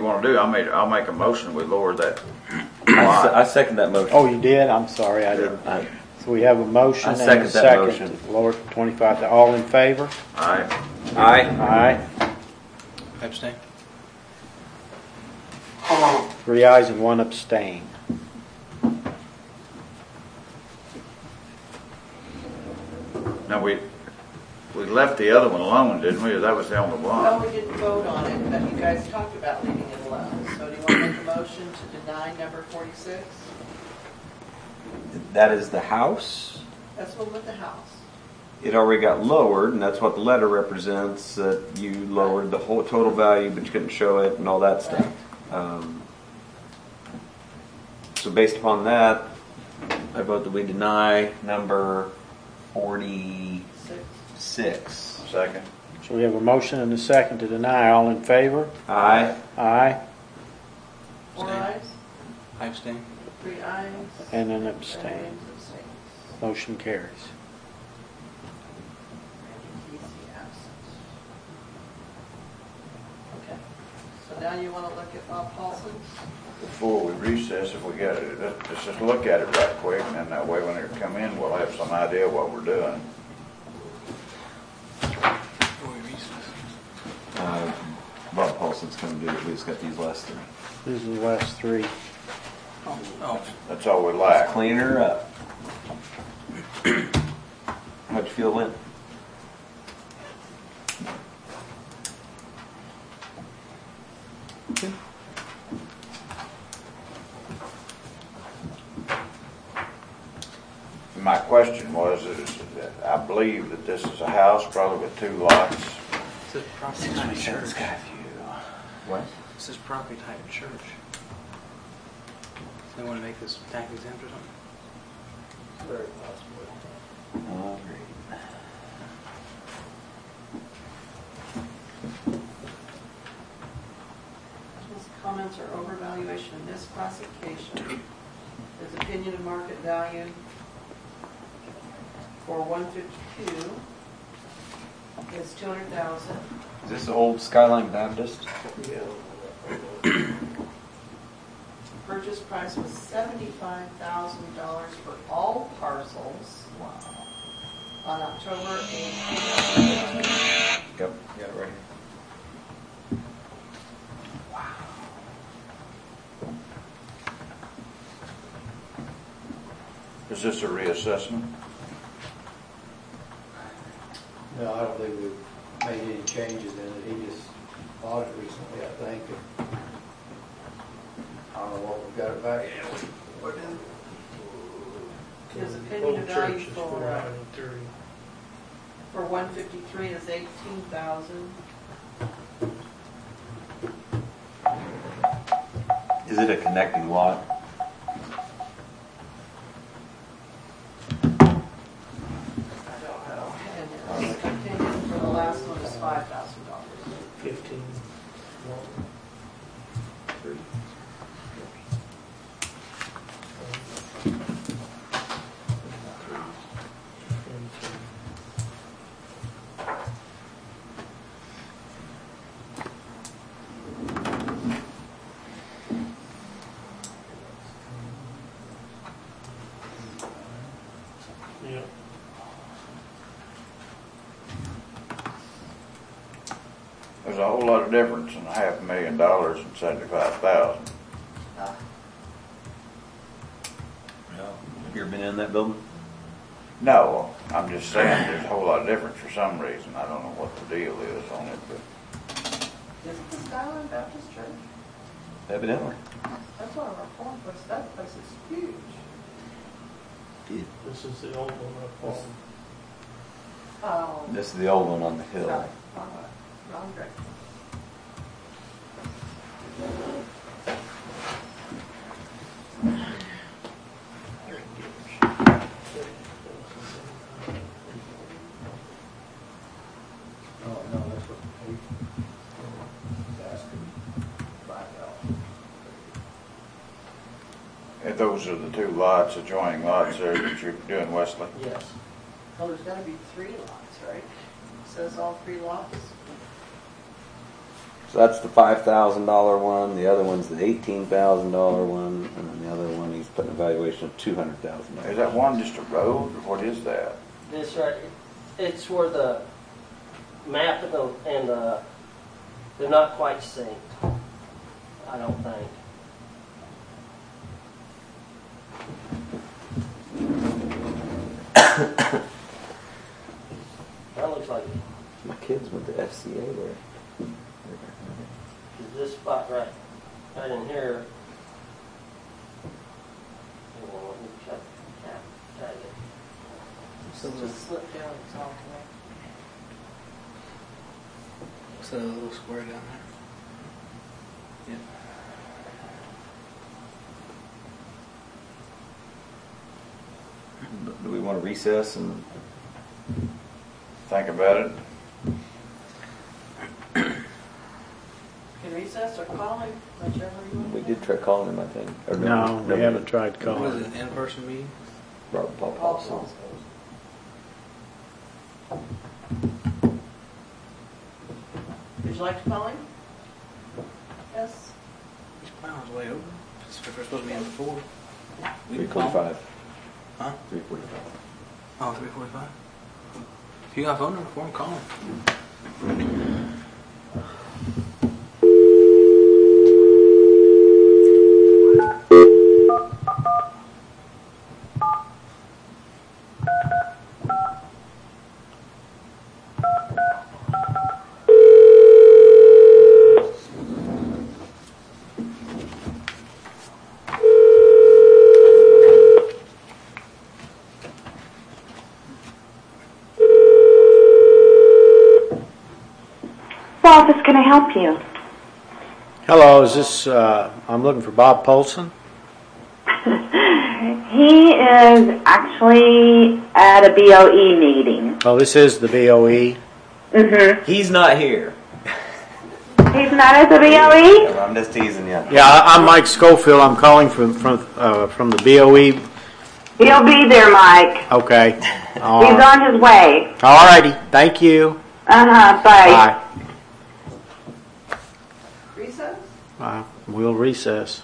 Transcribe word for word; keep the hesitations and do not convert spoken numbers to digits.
want to do? I'll make, I'll make a motion, we lower that. I, se- I second that motion. Oh, you did? I'm sorry, I didn't. I- So we have a motion I and second a that second motion. to lower from twenty-five to all in favor? Alright, Aye. Aye. Abstain. Three ayes and one abstain. now we, we left the other one alone, didn't we? That was the only Well, one. we didn't vote on it, but you guys talked about leaving it alone. So do you want to make a motion to deny number forty-six? That is the house. That's what with the house. It already got lowered, and that's what the letter represents, that you lowered the whole total value, but you couldn't show it and all that stuff. Um, so based upon that, I vote that we deny number forty-six. Six. Second. So we have a motion and a second to deny. All in favor? Aye. Aye. Four Abstain. ayes, I abstain. three ayes. And an and abstain. James abstains. Motion carries. Randy Kesey absent. Okay. So now you want to look at Bob Paulson's? Before we recess, if we got it, let's let's just look at it right quick, and then that way when they come in, we'll have some idea what we're doing. Before we recess. Uh, Bob Paulson's coming to do it. We just got these last three. These are the last three. Oh, That's all we lack. Clean her up. How'd you feel, Lynn? My question was, is that I believe that this is a house, probably with two lots. it says property type church. What? It says property type church. So they want to make this tax exempt or something? Very possible. All right. His comments are overvaluation of misclassification. His opinion of market value for one fifty-two is two hundred thousand. Is this the old Skyline Baptist? Purchase price was seventy-five thousand dollars for all parcels. Wow. On October eighth. Yep, got it right here. Is this a reassessment? No, I don't think we've made any changes in it. He just bought it recently, I think. and I don't know what we've got it back. His opinion of value for, uh, for one fifty-three is eighteen thousand. Is it a connecting lot? I don't know. And his opinion for the last one is five thousand dollars. Fifteen. Three. Yeah. There's a whole lot of difference in a half a million dollars and seventy-five thousand. Uh, Have you ever been in that building? No, I'm just saying there's a whole lot of difference for some reason. I don't know what the deal is on it, but Is it the Skyline Baptist Church? Evidently. That's one of our foreign places. That place is huge. This is the old one up on. Oh. This is the old one on the hill. Sorry, wrong one. Wrong direction. Oh, no, that's what he was asking. Five thousand. if those are the two lots, adjoining lots there that you're doing, Wesley. Yes. Well, there's gotta be three lots, right? It says all three lots. So that's the five thousand dollar one. The other one's the eighteen thousand dollar one, and then the other one he's putting a valuation of two hundred thousand dollars. Is that one just a road, or what is that? This right, it's where the map and the, and the, they're not quite synced, I don't think. That looks like, My kids went to F C A there. is this spot right, right in here. Hang on, let me check, tag, tag it. So the, Just slip down, it's all connected. so the little square down there. Yeah. Do we want to recess and Think about it. Can recess or call him, whichever you want. we did try calling him, I think. Or No, we haven't tried What calling. is it, an in-person meeting? Robert Paul Call Paulson. Paul. Would you like to call him? Yes? He's plowing his way over. It's if we're supposed to be in before. We Three can call him. forty-five. Huh? Three forty-five. Oh, three forty-five. If you got a phone number for him, call him. Office, can I help you? Hello, is this, uh, I'm looking for Bob Polson? He is actually at a B O E meeting. Oh, this is the B O E? Mm-hmm. He's not here. He's not at the B O E? No, I'm just teasing you. Yeah, I- I'm Mike Schofield. I'm calling from, from, uh, from the B O E. He'll be there, Mike. Okay. All He's right. on his way. All righty. Thank you. Uh-huh, bye. Bye. Recess? Uh, We'll recess.